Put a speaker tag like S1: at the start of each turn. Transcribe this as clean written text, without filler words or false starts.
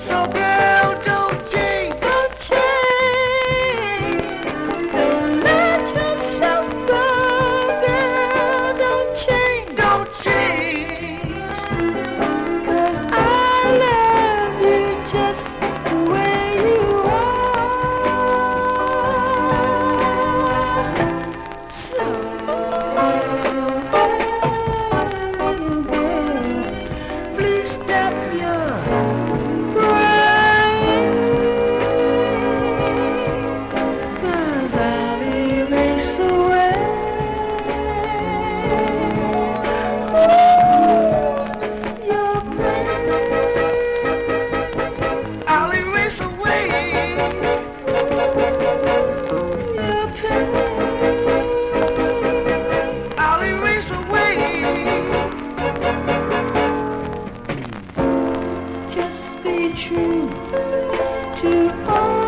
S1: So girl, don't change, don't change. Don't let yourself go, girl. Don't change, don't change. 'Cause I love you just the way you are. So please stop your crying, 'cause I'll erase away your pain. I'll erase away your pain. I'll erase away. Just be true to all